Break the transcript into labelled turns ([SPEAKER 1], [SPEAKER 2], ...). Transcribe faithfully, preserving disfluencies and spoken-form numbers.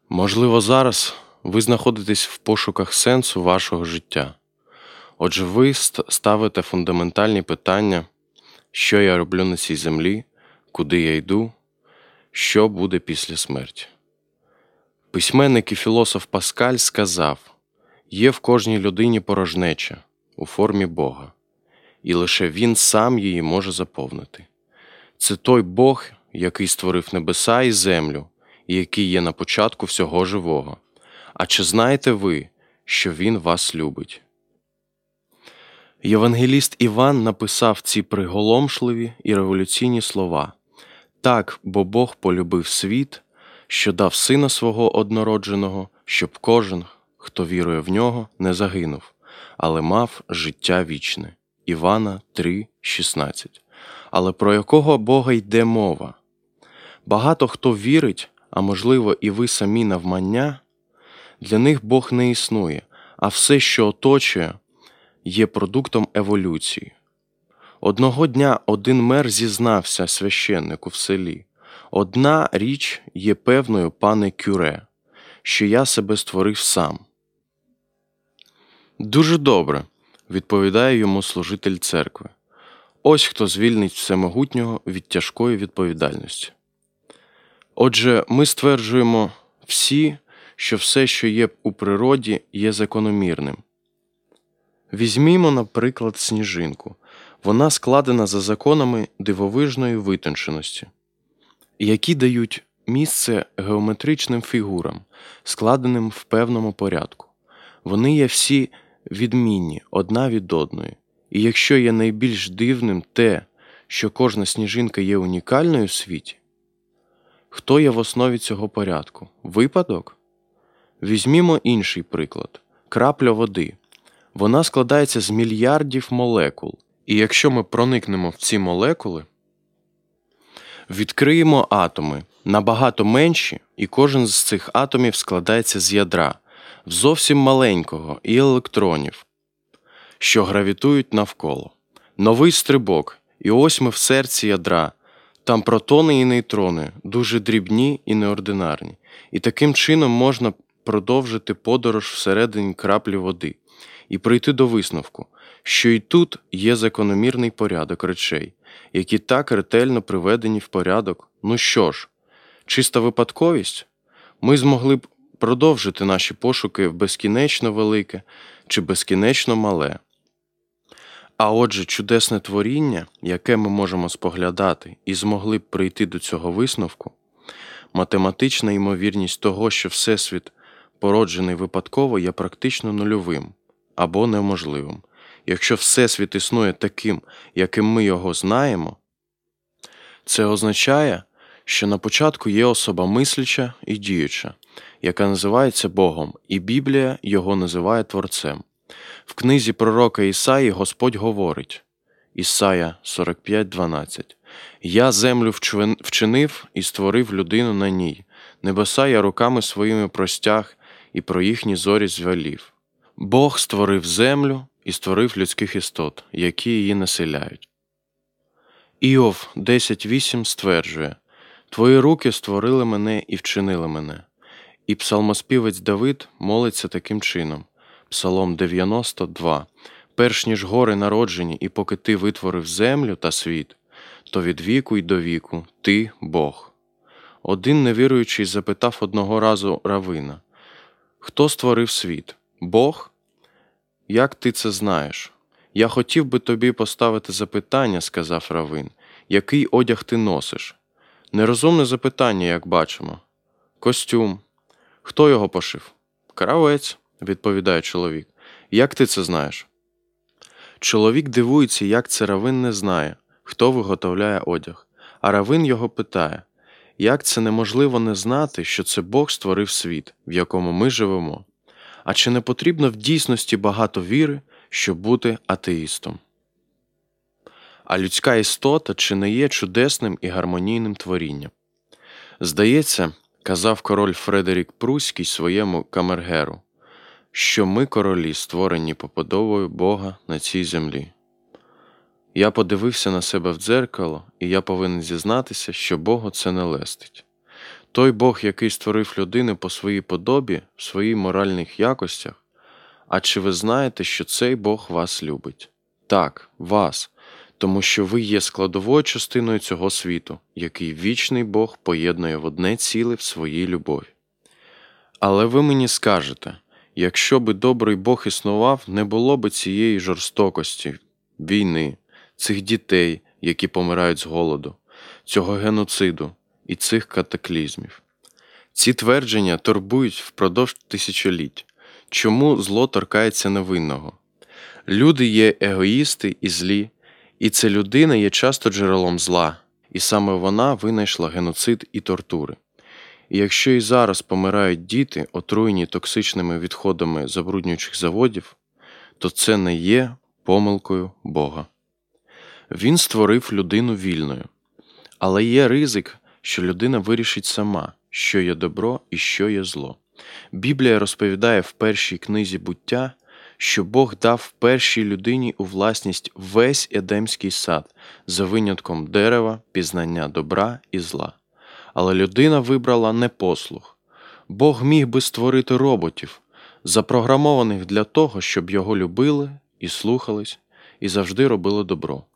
[SPEAKER 1] Можливо, зараз ви знаходитесь в пошуках сенсу вашого життя. Отже, ви ст- ставите фундаментальні питання: що я роблю на цій землі, куди я йду, що буде після смерті. Письменник і філософ Паскаль сказав: є в кожній людині порожнеча у формі Бога, і лише Він сам її може заповнити. Це той Бог, який створив небеса і землю, і який є на початку всього живого. А чи знаєте ви, що Він вас любить? Євангеліст Іван написав ці приголомшливі і революційні слова: «Так, бо Бог полюбив світ, що дав Сина Свого однородженого, щоб кожен, хто вірує в Нього, не загинув, але мав життя вічне». Івана три шістнадцять. Але про якого Бога йде мова? Багато хто вірить, а можливо і ви самі навмання, для них Бог не існує, а все, що оточує, є продуктом еволюції. Одного дня один мер зізнався священнику в селі: «Одна річ є певною, пане Кюре, що я себе створив сам». «Дуже добре», – відповідає йому служитель церкви. «Ось хто звільнить всемогутнього від тяжкої відповідальності». Отже, ми стверджуємо всі, що все, що є у природі, є закономірним. Візьмімо, наприклад, сніжинку. Вона складена за законами дивовижної витонченості, які дають місце геометричним фігурам, складеним в певному порядку. Вони є всі відмінні одна від одної. І якщо є найбільш дивним те, що кожна сніжинка є унікальною в світі, хто є в основі цього порядку? Випадок? Візьмімо інший приклад. Крапля води. Вона складається з мільярдів молекул. І якщо ми проникнемо в ці молекули, відкриємо атоми, набагато менші, і кожен з цих атомів складається з ядра, зовсім маленького, і електронів, що гравітують навколо. Новий стрибок, і ось ми в серці ядра. Там протони і нейтрони, дуже дрібні і неординарні. І таким чином можна продовжити подорож всередині краплі води і прийти до висновку, що і тут є закономірний порядок речей, які так ретельно приведені в порядок. Ну що ж, чиста випадковість? Ми змогли б продовжити наші пошуки в безкінечно велике чи безкінечно мале. А отже, чудесне творіння, яке ми можемо споглядати і змогли б прийти до цього висновку, математична ймовірність того, що Всесвіт породжений випадково, є практично нульовим або неможливим. Якщо Всесвіт існує таким, яким ми його знаємо, це означає, що на початку є особа мисляча і діюча, яка називається Богом, і Біблія його називає Творцем. В книзі пророка Ісаї Господь говорить, Ісая сорок п'ять дванадцять: «Я землю вчинив і створив людину на ній, небеса я руками своїми простяг і про їхні зорі звелів». Бог створив землю і створив людських істот, які її населяють. Іов десять вісім стверджує: «Твої руки створили мене і вчинили мене». І псалмоспівець Давид молиться таким чином. Псалом дев'яносто два: «Перш ніж гори народжені, і поки ти витворив землю та світ, то від віку й до віку ти – Бог». Один невіруючий запитав одного разу равина: «Хто створив світ? Бог? Як ти це знаєш?» «Я хотів би тобі поставити запитання, – сказав равин, – який одяг ти носиш?» Нерозумне запитання, як бачимо. «Костюм». «Хто його пошив?» «Кравець», – відповідає чоловік. «Як ти це знаєш?» Чоловік дивується, як це равин не знає, хто виготовляє одяг. А равин його питає: як це неможливо не знати, що це Бог створив світ, в якому ми живемо? А чи не потрібно в дійсності багато віри, щоб бути атеїстом? А людська істота чи не є чудесним і гармонійним творінням? Здається, казав король Фредерік Пруський своєму камергеру, що ми королі, створені подобою Бога на цій землі. Я подивився на себе в дзеркало, і я повинен зізнатися, що Богу це не лестить. Той Бог, який створив людину по своїй подобі, в своїх моральних якостях. А чи ви знаєте, що цей Бог вас любить? Так, вас, тому що ви є складовою частиною цього світу, який вічний Бог поєднує в одне ціле в своїй любові. Але ви мені скажете, якщо би добрий Бог існував, не було би цієї жорстокості, війни, цих дітей, які помирають з голоду, цього геноциду і цих катаклізмів. Ці твердження турбують впродовж тисячоліть. Чому зло торкається невинного? Люди є егоїсти і злі, і ця людина є часто джерелом зла, і саме вона винайшла геноцид і тортури. І якщо і зараз помирають діти, отруєні токсичними відходами забруднюючих заводів, то це не є помилкою Бога. Він створив людину вільною. Але є ризик, що людина вирішить сама, що є добро і що є зло. Біблія розповідає в першій книзі «Буття», що Бог дав першій людині у власність весь Едемський сад, за винятком дерева, пізнання добра і зла. Але людина вибрала непослух. Бог міг би створити роботів, запрограмованих для того, щоб його любили і слухались, і завжди робили добро.